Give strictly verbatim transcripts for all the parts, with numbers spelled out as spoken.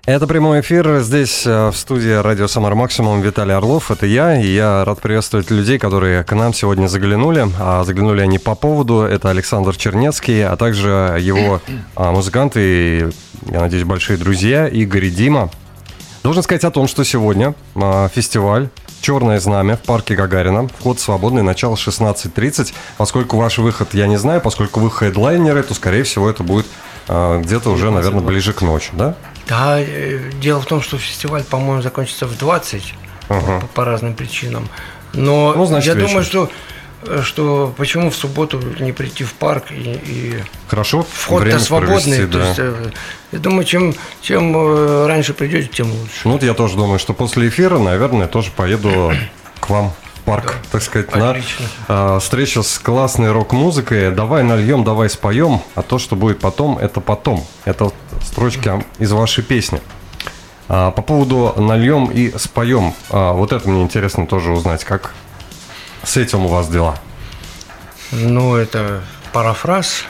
Это прямой эфир. Здесь в студии радио «Самара Максимум» Виталий Орлов. Это я, и я рад приветствовать людей, которые к нам сегодня заглянули. А заглянули они по поводу. Это Александр Чернецкий, а также его музыканты и, я надеюсь, большие друзья Игорь и Дима. Должен сказать о том, что сегодня фестиваль «Черное знамя» в парке Гагарина. Вход свободный, начало шестнадцать тридцать. Поскольку ваш выход я не знаю, поскольку вы хедлайнеры, то, скорее всего, это будет где-то уже, наверное, ближе к ночи, да? Да, дело в том, что фестиваль, по-моему, закончится в двадцать uh-huh. по, по разным причинам. Но ну, значит, я вечер. думаю, что, что почему в субботу не прийти в парк и, и хорошо, вход-то свободный. Провести, да. То есть, я думаю, чем, чем раньше придете, тем лучше. Ну вот я тоже думаю, что после эфира, наверное, тоже поеду к вам. Парк, да, так сказать, отлично. на э, встречу с классной рок-музыкой. Давай нальем, давай споем, а то, что будет потом, это потом. Это строчки из вашей песни. А, по поводу нальем и споем, а, вот это мне интересно тоже узнать, как с этим у вас дела? Ну, это парафраз.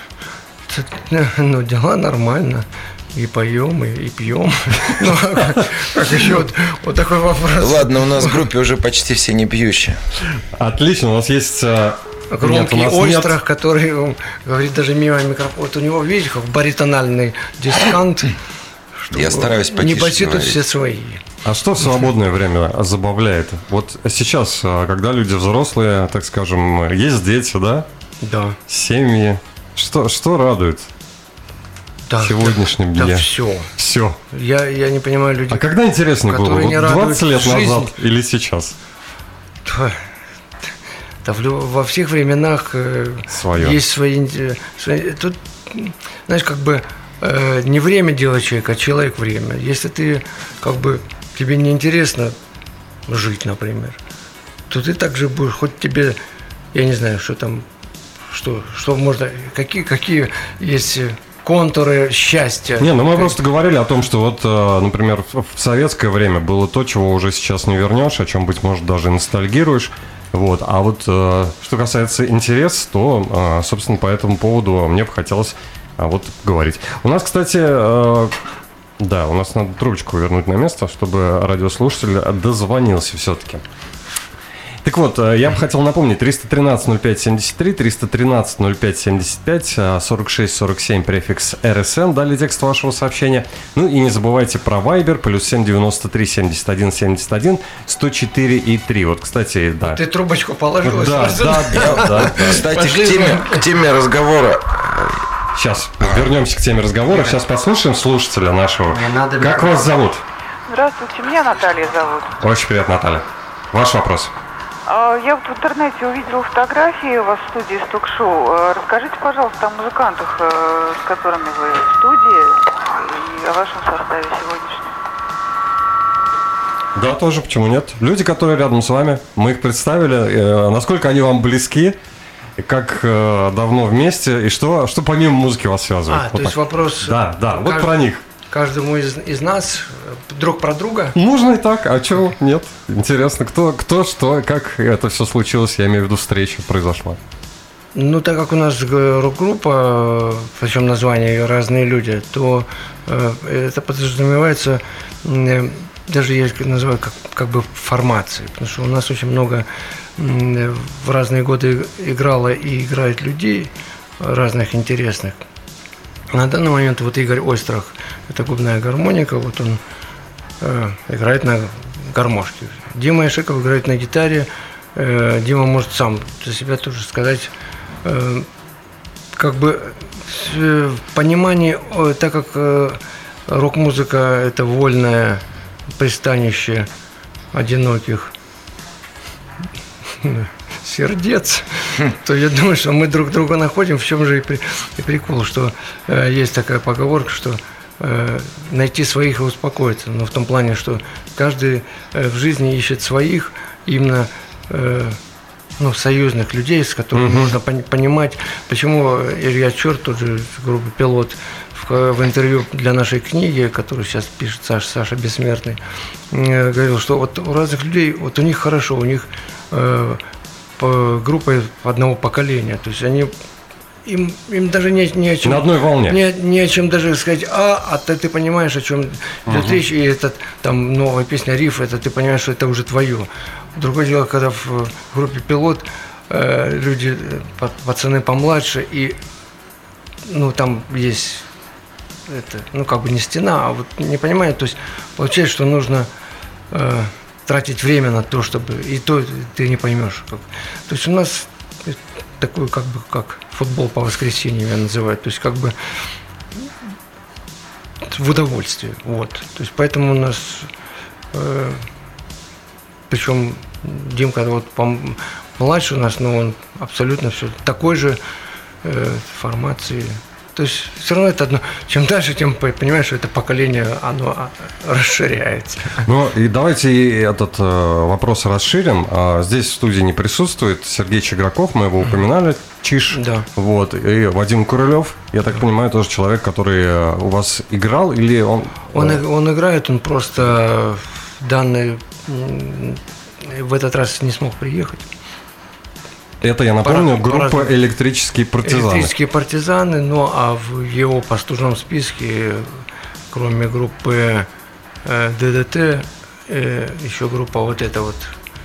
Ну, дела нормально. И поем, и, и пьем. Ну, как, как еще вот, вот такой вопрос. Ладно, у нас в группе уже почти все не пьющие. Отлично, у нас есть... Громкий нет, остров, нет. который говорит даже мимо микрофона. Вот у него, видите, как баритональный дискант. Я стараюсь потише не почитывать все свои. А что в свободное время забавляет? Вот сейчас, когда люди взрослые, так скажем, есть дети, да? Да. Семьи. Что, что радует? Да, в сегодняшнем да, дне. Да все. Все. Я, я не понимаю людей. А когда интереснее было? Вот двадцать лет жизнь. назад или сейчас? Да, да, во всех временах Своё. есть свои, свои... Тут, знаешь, как бы не время делает человека, а человек время. Если ты, как бы, тебе неинтересно жить, например, то ты также будешь, хоть тебе, я не знаю, что там, что, что можно, какие, какие есть... контуры счастья. Не, ну мы просто говорили о том, что вот, например, в советское время было то, чего уже сейчас не вернешь, о чем, быть может, даже ностальгируешь. Вот. А вот что касается интереса, то, собственно, по этому поводу мне бы хотелось вот говорить. У нас, кстати, да, у нас надо трубочку вернуть на место, чтобы радиослушатель дозвонился все-таки. Так вот, я бы хотел напомнить, триста тринадцать ноль пять семьдесят три, триста тринадцать ноль пять семьдесят пять, сорок шесть сорок семь, префикс эр эс эм, далее текст вашего сообщения. Ну и не забывайте про Viber, плюс семь девяносто три семьдесят один семьдесят один сто четыре и три. Вот, кстати, да. Ты трубочку положил? Да, да, да, да. Кстати, к теме, к теме разговора. Сейчас вернемся к теме разговора. Сейчас послушаем слушателя нашего. Как вас зовут? Здравствуйте, меня Наталья зовут. Очень приятно, Наталья. Ваш вопрос. Я вот в интернете увидела фотографии у вас в студии с ток-шоу. Расскажите, пожалуйста, о музыкантах, с которыми вы в студии, и о вашем составе сегодняшнем. Да, тоже, почему нет? Люди, которые рядом с вами, мы их представили. Насколько они вам близки, как давно вместе, и что, что помимо музыки вас связывает? А, вот то есть так. вопрос... Да, да, кажд... вот про них. Каждому из, из нас друг про друга? Можно и так, а чего нет? Интересно, кто, кто, что, как это все случилось, я имею в виду, встреча произошла. Ну, так как у нас рок-группа, причем название ее «Разные люди», то э, это подразумевается, э, даже я называю как, как бы формацией, потому что у нас очень много э, в разные годы играло и играет людей разных интересных. На данный момент вот Игорь Ойстрах, это губная гармоника, вот он э, играет на гармошке. Дима Ишиков играет на гитаре. Э, Дима может сам за себя тоже сказать, э, как бы э, понимание, э, так как э, рок-музыка – это вольное пристанище одиноких сердец, то я думаю, что мы друг друга находим. В чем же и, при, и прикол, что э, есть такая поговорка, что э, найти своих и успокоиться. Но в том плане, что каждый э, в жизни ищет своих, именно э, ну, союзных людей, с которыми uh-huh. можно пон- понимать, почему Илья Черт, тот же группа «Пилот», в, в интервью для нашей книги, которую сейчас пишет Саша, Саша Бессмертный, э, говорил, что вот у разных людей, вот у них хорошо, у них э, группа одного поколения, то есть они им, им даже не, не о чем... На одной волне. Не, не о чем даже сказать, а, а ты, ты понимаешь, о чем идет uh-huh. речь, и этот, там, новая песня, риф, это ты понимаешь, что это уже твое. Другое дело, когда в группе «Пилот» э, люди, пацаны помладше, и, ну, там есть, это, ну, как бы не стена, а вот не понимают, то есть получается, что нужно... Э, тратить время на то, чтобы... И то ты не поймешь. Как. То есть у нас такой, как бы, как футбол по воскресеньям я называю. То есть как бы в удовольствие. Вот. То есть поэтому у нас... Э, причем Димка вот младше у нас, но он абсолютно все такой же э, формации. То есть все равно это одно. Чем дальше, тем понимаешь, что это поколение, оно расширяется. Ну и давайте этот э, вопрос расширим. А, здесь в студии не присутствует Сергей Чиграков, мы его упоминали, Чиж. Да. Вот, и Вадим Курылев, я так понимаю, тоже человек, который у вас играл, или он... Он, он играет, он просто данный в этот раз не смог приехать. Это, я напомню, по, группа по «Электрические партизаны». «Электрические партизаны», ну а в его послужном списке, кроме группы э, ДДТ, э, еще группа вот эта вот.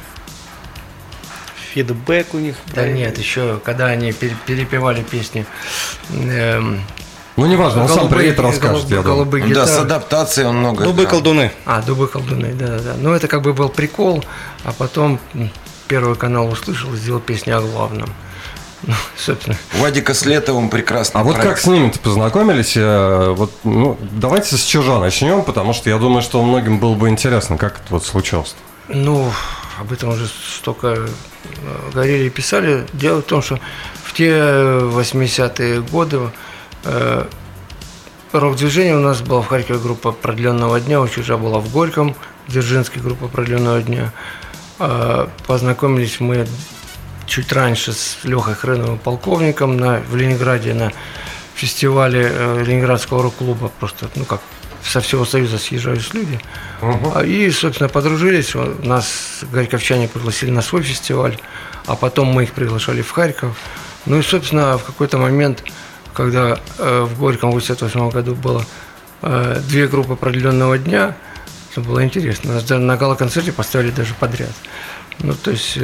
Фидбэк у них. Да нет, еще, когда они перепевали песни. Э, ну, неважно, он сам приедет, расскажет, я думаю. Да, с адаптацией он много. Дубы-колдуны. А, дубы-колдуны, да-да-да. Ну, это как бы был прикол, а потом... Первый канал услышал и сделал песню о главном. Ну, собственно. Вадика с Летовым прекрасно. А проект. Вот как с ними-то познакомились? Вот, ну, давайте с Чижа начнем, потому что я думаю, что многим было бы интересно, как это вот случилось. Ну, об этом уже столько говорили и писали. Дело в том, что в те восьмидесятые годы э, рок-движение у нас была в Харькове группа «Продленного дня», у Чижа была в Горьком, Дзержинской группа «Продленного дня». Познакомились мы чуть раньше с Лехой Хреновым, полковником, на, в Ленинграде на фестивале э, Ленинградского рок-клуба. Просто, ну как, со всего Союза съезжались люди. Uh-huh. И, собственно, подружились. Нас горьковчане пригласили на свой фестиваль, а потом мы их приглашали в Харьков. Ну и, собственно, в какой-то момент, когда э, в Горьком в восемьдесят восьмом году было э, две группы «Продленного дня», это было интересно. Нас на гала-концерте поставили даже подряд. Ну, то есть...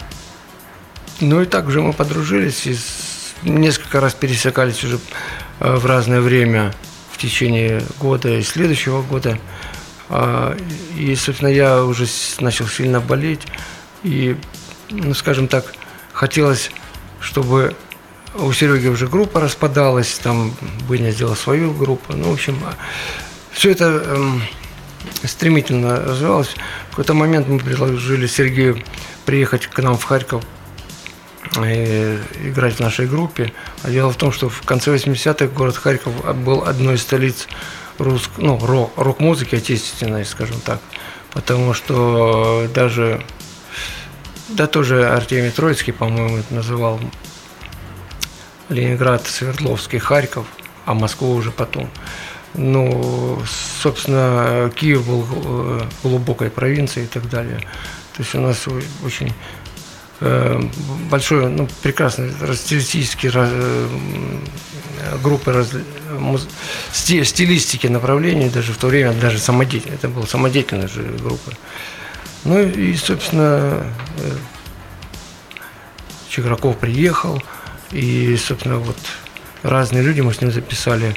Ну, и так уже мы подружились. И несколько раз пересекались уже в разное время в течение года и следующего года. И, собственно, я уже начал сильно болеть. И, ну, скажем так, хотелось, чтобы у Сереги уже группа распадалась. Там Быня сделал свою группу. Ну, в общем, все это... стремительно развивалось. В какой-то момент мы предложили Сергею приехать к нам в Харьков и играть в нашей группе. А дело в том, что в конце восьмидесятых город Харьков был одной из столиц руск... ну, рок-музыки отечественной, скажем так. Потому что даже, да тоже Артемий Троицкий, по-моему, это называл Ленинград, Свердловский, Харьков, а Москву уже потом. Ну, собственно, Киев был глубокой провинцией и так далее. То есть у нас очень э, большой, ну, прекрасный стилистические раз, э, группы, раз, муз, сти, стилистики направлений, даже в то время, даже самодеятельные, это была самодеятельная же группа. Ну и, собственно, э, Чиграков приехал, и, собственно, вот разные люди, мы с ним записали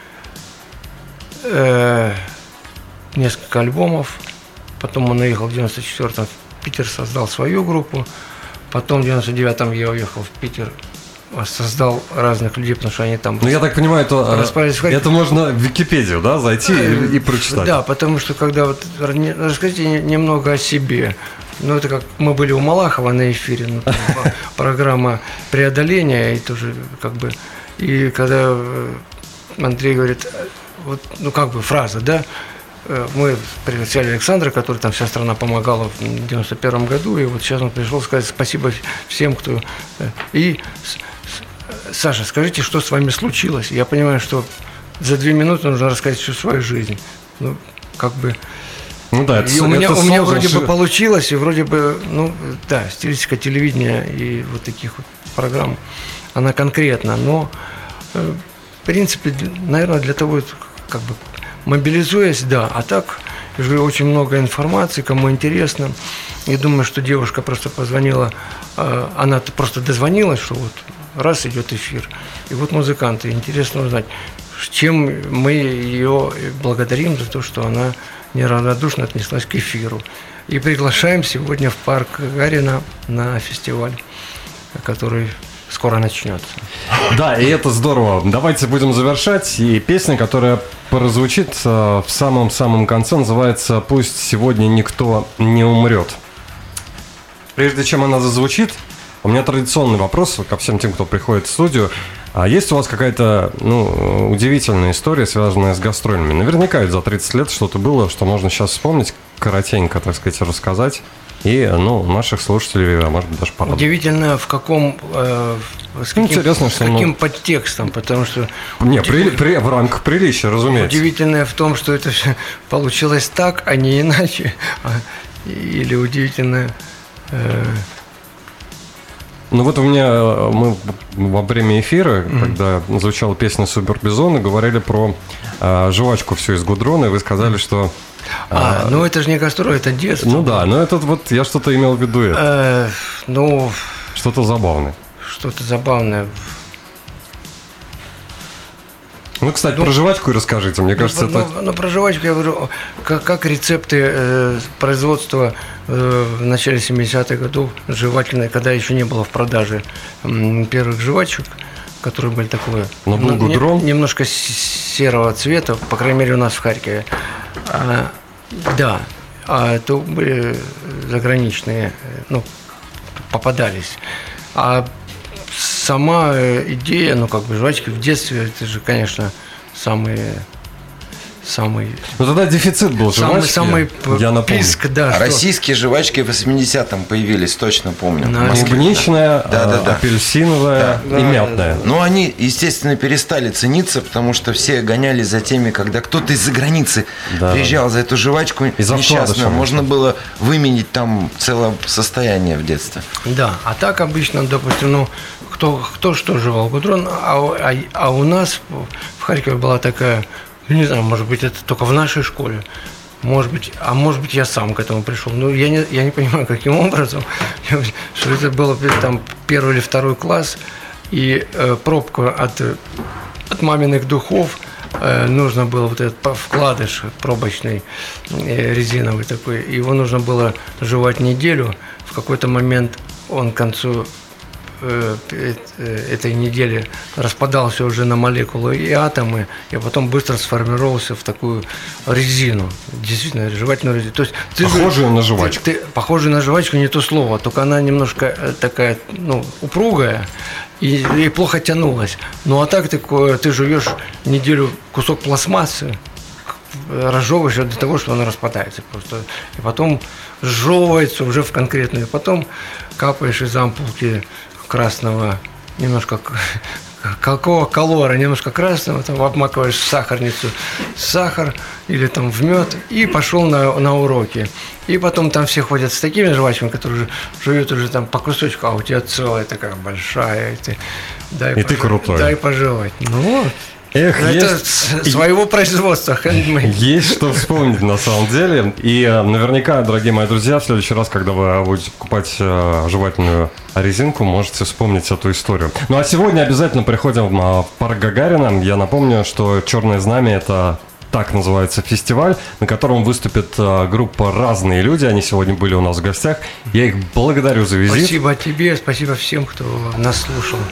несколько альбомов. Потом он уехал в девяносто четвёртом в Питер, создал свою группу. Потом в девяносто девятом я уехал в Питер, создал разных людей, потому что они там... Ну, я так понимаю, это, это можно в Википедию, да, зайти и, и прочитать. Да, потому что когда вот... Расскажите немного о себе. Ну, это как мы были у Малахова на эфире, ну, там, программа преодоления, и тоже как бы... И когда Андрей говорит... Вот, ну, как бы фраза, да, мы пригласили Александра, который там вся страна помогала в девяносто первом году, и вот сейчас он пришел сказать спасибо всем, кто... И, Саша, скажите, что с вами случилось? Я понимаю, что за две минуты нужно рассказать всю свою жизнь. Ну, как бы... Ну да, это, и у меня, это у меня сложно. вроде бы получилось, и вроде бы, ну, да, стилистика телевидения и вот таких вот программ, она конкретна, но, э, в принципе, наверное, для того, как бы, мобилизуясь, да, а так, я же говорю, очень много информации, кому интересно, и думаю, что девушка просто позвонила, э, она просто дозвонилась, что вот раз идет эфир, и вот музыканты, интересно узнать, чем мы ее благодарим за то, что она неравнодушно отнеслась к эфиру. И приглашаем сегодня в парк Гагарина на фестиваль, который скоро начнется. Да, и это здорово. Давайте будем завершать. И песня, которая прозвучит в самом-самом конце, называется «Пусть сегодня никто не умрет». Прежде чем она зазвучит, у меня традиционный вопрос ко всем тем, кто приходит в студию. А есть у вас какая-то, ну, удивительная история, связанная с гастролями? Наверняка ведь за тридцать лет что-то было, что можно сейчас вспомнить, коротенько, так сказать, рассказать. И, ну, наших слушателей, а может быть, даже порадовать. Удивительно, в каком, э, с каким, Интересно, что, с каким ну, подтекстом, потому что... Не, при, при, в рамках приличия, разумеется. Удивительное в том, что это все получилось так, а не иначе. Или удивительное... Э, Ну вот у меня, мы во время эфира, mm-hmm. когда звучала песня «Супер Бизоны», говорили про а, жвачку всю из гудрона, и вы сказали, что... А, а ну это же не гастроли, это детство. Ну да, но это вот я что-то имел в виду. Это. Э, ну... Что-то забавное. Что-то забавное. Ну, кстати, ну, про жвачку расскажите, мне кажется, ну, это... Ну, ну, про жвачку я говорю, как, как рецепты э, производства э, в начале семидесятых годов жевательной, когда еще не было в продаже э, первых жвачек, которые были такое... Но был гудрон? Не, немножко серого цвета, по крайней мере, у нас в Харькове. А, да, а то были заграничные, ну, попадались. А сама идея, ну, как бы, жвачки в детстве, это же, конечно, самые... Самый, ну тогда дефицит был жвачки, самый, самый я напомню. писк, да. А российские жвачки в восьмидесятом появились, точно помню. Да, клубничная, да, да, да. апельсиновая да. и мятная. Но они, естественно, перестали цениться, потому что все гонялись за теми, когда кто-то из-за границы да. приезжал за эту жвачку несчастную. Можно было выменить там целое состояние в детстве. Да, а так обычно, допустим, ну, кто, кто что жевал гудрон, а, а, а у нас в Харькове была такая... Не знаю, может быть, это только в нашей школе. Может быть, а может быть, я сам к этому пришел. Ну, я не, я не понимаю, каким образом. Что это было там первый или второй класс, и э, пробку от, от маминых духов э, нужно было, вот этот вкладыш пробочный, э, резиновый такой, его нужно было жевать неделю. В какой-то момент он к концу этой недели распадался уже на молекулы и атомы, и потом быстро сформировался в такую резину, действительно жевательную резину. То есть похожую на жвачку. Ты, ты, похожую на жвачку не то слово, только она немножко такая, ну, упругая и, и плохо тянулась. Ну а так ты, ты жуешь неделю кусок пластмассы, разжевываешь до того, что она распадается просто, и потом сжевывается уже в конкретную, потом капаешь из ампулки красного, немножко какого колора, немножко красного, там обмакиваешь в сахарницу сахар или там в мед и пошел на, на уроки. И потом там все ходят с такими жвачками, которые жуют уже там по кусочку, а у тебя целая такая большая, и ты дай, и пожевать, ты крутой. Дай пожевать. Ну вот. Эх, это есть... своего производства, handmade. Есть что вспомнить на самом деле. И наверняка, дорогие мои друзья, в следующий раз, когда вы будете покупать жевательную резинку, можете вспомнить эту историю. Ну а сегодня обязательно приходим в парк Гагарина. Я напомню, что «Черное знамя» — это... так называется фестиваль, на котором выступит а, группа «Разные люди». Они сегодня были у нас в гостях. Я их благодарю за визит. Спасибо тебе, спасибо всем, кто нас слушал.